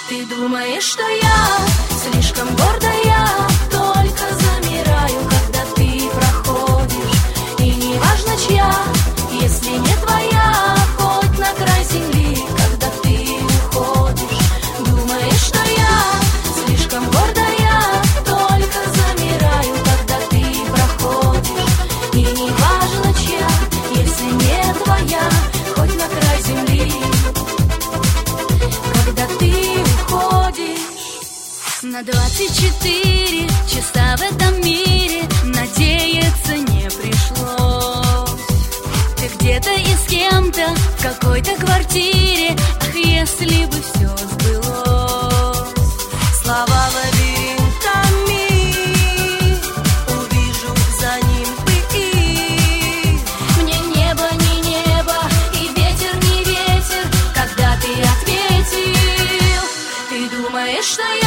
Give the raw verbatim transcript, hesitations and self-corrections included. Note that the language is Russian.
Ты думаешь, что я слишком гордая, только замираю, когда ты проходишь. И не важно чья, если не твоя, хоть на край земли, когда ты уходишь. Думаешь, что я слишком гордая, только замираю, когда ты проходишь. И не важно чья, если не твоя, хоть на край земли, когда ты уходишь. На двадцать четыре часа в этом мире надеяться не пришлось. Ты где-то и с кем-то в какой-то квартире. Ах, если бы все сбылось. Слова лабиринтами увижу за ним бы их. Мне небо не небо и ветер не ветер, когда ты ответил. Ты думаешь, что я